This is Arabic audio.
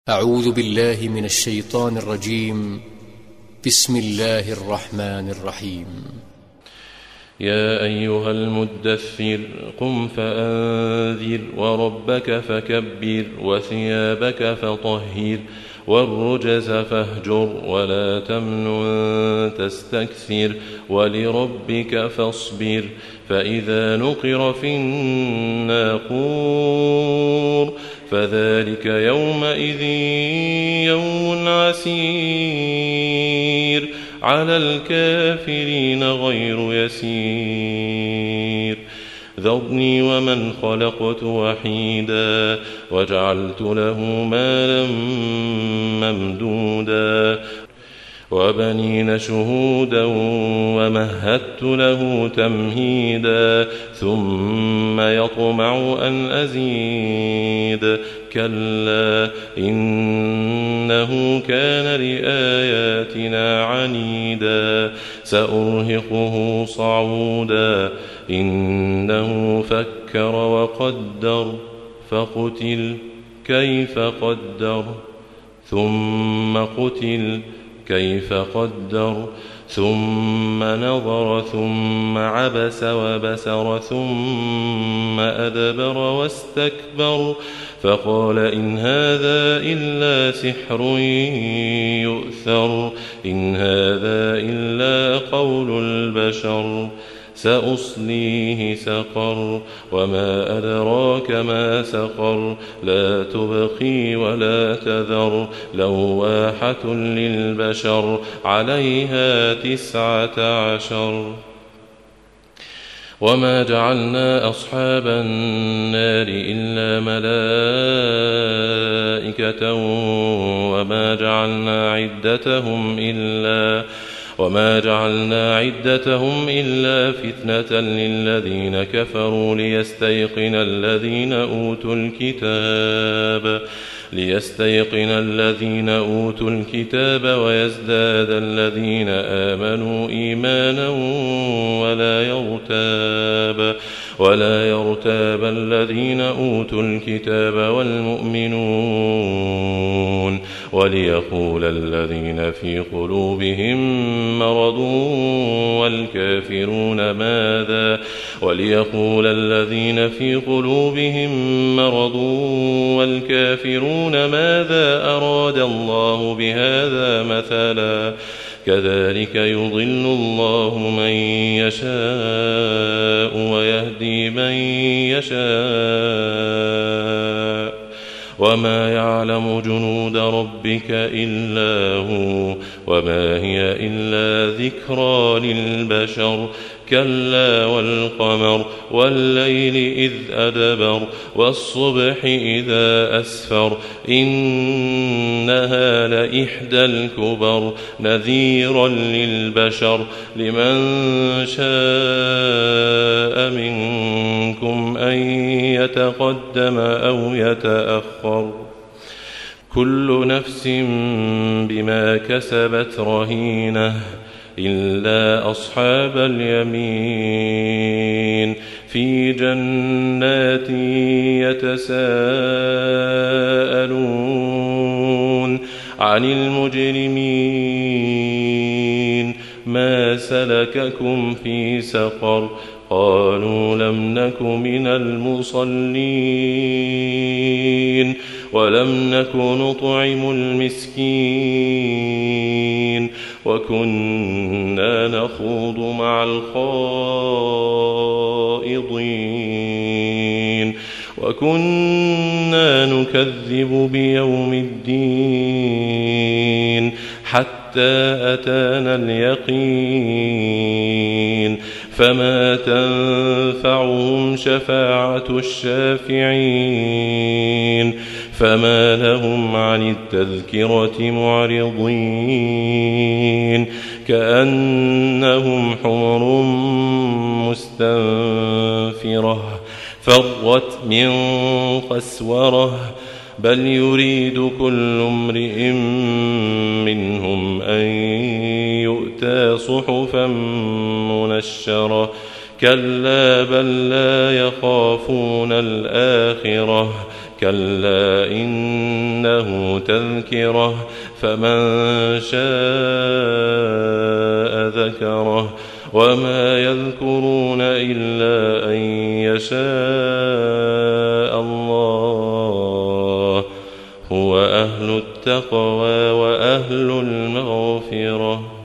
أعوذ بالله من الشيطان الرجيم. بسم الله الرحمن الرحيم. يا أيها المدثر قم فأنذر وربك فكبر وثيابك فطهر والرجز فاهجر ولا تمنن تستكثر ولربك فاصبر فإذا نقر في الناقور فذلك يومئذ يوم عسير على الكافرين غير يسير ذرني ومن خلقت وحيدا وجعلت له مالا ممدودا وبنين شهودا ومهدت له تمهيدا ثم يطمع أن أزيد كلا إنه كان لآياتنا عنيدا سأرهقه صعودا إنه فكر وقدر فقتل كيف قدر ثم قتل كيف قدر ثم نظر ثم عبس وبسر ثم أدبر واستكبر فقال إن هذا إلا سحر يؤثر إن هذا إلا قول البشر سأصليه سقر وما أدراك ما سقر لا تبقي ولا تذر لواحة للبشر عليها 19 وما جعلنا أصحاب النار إلا ملائكة وما جعلنا عدتهم إلا فتنة للذين كفروا ليستيقن الذين أوتوا الكتاب ويزداد الذين آمنوا إيمانا ولا يرتاب الذين أوتوا الكتاب والمؤمنون وليقول الذين في قلوبهم مرض والكافرون ماذا أراد الله بهذا مثلا كذلك يضل الله من يشاء ويهدي من يشاء وما يعلم جنود ربك إلا هو وما هي إلا ذكرى للبشر كلا والقمر والليل إذ أدبر والصبح إذا أسفر إنها لإحدى الكبر نذيرا للبشر لمن شاء منكم أن يتقدم أو يتأخر كل نفس بما كسبت رهينة إلا أصحاب اليمين في جنات يتساءلون عن المجرمين ما سلككم في سقر قالوا لم نك من المصلين ولم نك نطعم المسكين وكنا نخوض مع الخائضين وكنا نكذب بيوم الدين حتى أتانا اليقين فما تنفعهم شفاعة الشافعين فما لهم عن التذكرة معرضين كأنهم حمر مستنفرة فرت من قسورة بل يريد كل امرئ منهم أن يؤتى صحفا منشرة كلا بل لا يخافون الآخرة كلا إنه تذكرة فمن شاء ذكره وما يذكرون إلا أن يشاء الله هو أهل التقوى وأهل المغفرة.